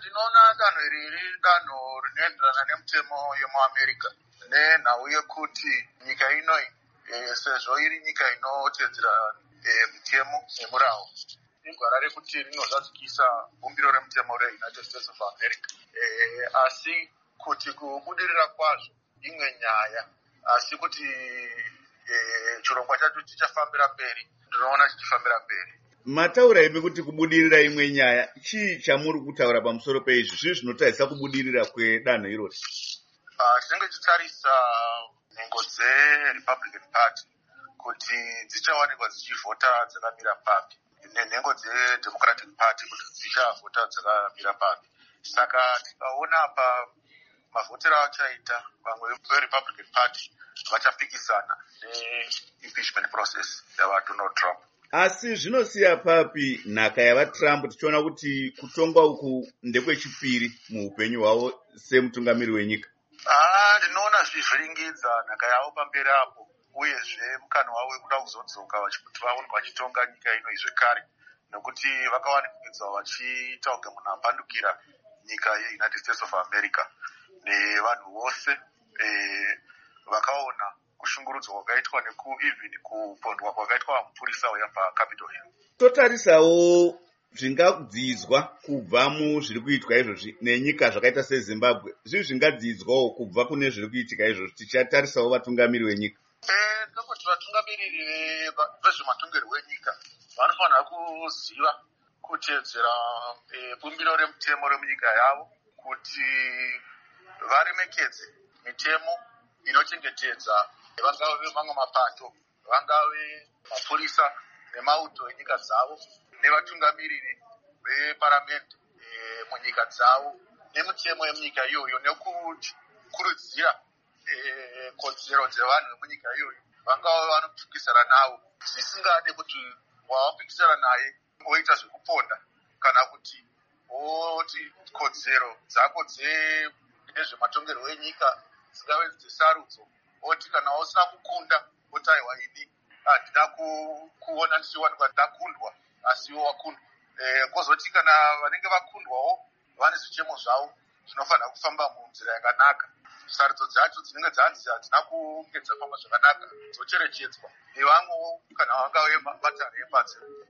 Ndinoona danho iri riri danho rinoenderana nemutemo yemuAmerica nenhau yekuti nyika inoi sezvo iri nyika inoteedzera mitemo nemurawo, igwara rekuti rinozadzikisa bumbiro remutemo reUnited States of America. Asi kuti kubudirira kwazvo imwe nyaya, asi kuti chirongwa chacho chichafambira mberi, ndinoona chichifambira mberi. Mataura imi kuti kubudirira imwe nyaya, chii chamuri kutaura pamusoro peizvi? Zvii zvinotarisa kubudirira kwedanho irori? Tinenge tichitarisa nhengo dzeRepublican Party kuti dzichawanikwa dzichivhota dzakamira papi, nenhengo dzeDemocratic Party kuti dzichavhota dzakamira papi. Saka tikaona mavhotero achaita, vamwe veRepublican Party vachapikisana neimpeachment process yavaDonald Trump. Asi zvinosiya papi nhaka yavaTrump, tichiona kuti kutongwa uku ndekwechipiri muupenyu hwavo semutungamiri wenyika? Ndinoona zvivhiringidza nhaka yavo pamberi apo, uyezve mukana wavo wekuda kuzodzoka kuti vaone vachitonga nyika ino zvekare, nekuti vakawanikidza vachiita kunge munhu apandukira nyika yeUnited States of America nevanhu vose vakaona kushungurudzwa kwakaitwa even kupondwa kwakaitwa mupurisa uya paCapitol Hill. Totarisawo zvingadzidzwa kubva muzviri kuitwa izvozvi nenyika zvakaita seZimbabwe. Zvii zvingadzidzwawo kubva kune zviri kuitika izvozvi tichatarisawo vatungamiri venyika? Ndinoti vatungamiriri vezvematongerwo enyika vanofanira kuziva kuteedzera bumbiro remutemo remunyika yavo, kuti varemekedze mitemo inochengetedza vangave mamwe mapato, vangave mapurisa nemauto enyika dzavo, nevatungamiriri veparamende munyika dzavo, nemitemo yemunyika iyoyo, nekukurudzira kodzero dzevanhu vemunyika iyoyo vangava vanopikisana navo, zvisingade kuti wawapikisana naye oita zvekuponda kana kuti oti kodzero dzako dzezvematongerwo enyika dzingave dzesarudzo, oti kana usina kukunda otaiwa ini handina kuona ndichiwanikwa ndakundwa, asi iwo wakundwa. Kozoti kana vanenge vakundwawo vane zvichemo zvavo zvinofanira kufamba munzira yakanaka, sarudzo dzacho dzinenge dzanzi hadzina kunge dzafamba zvakanaka dzocherechedzwa nevamwewo kana vangave mabatani epadzo.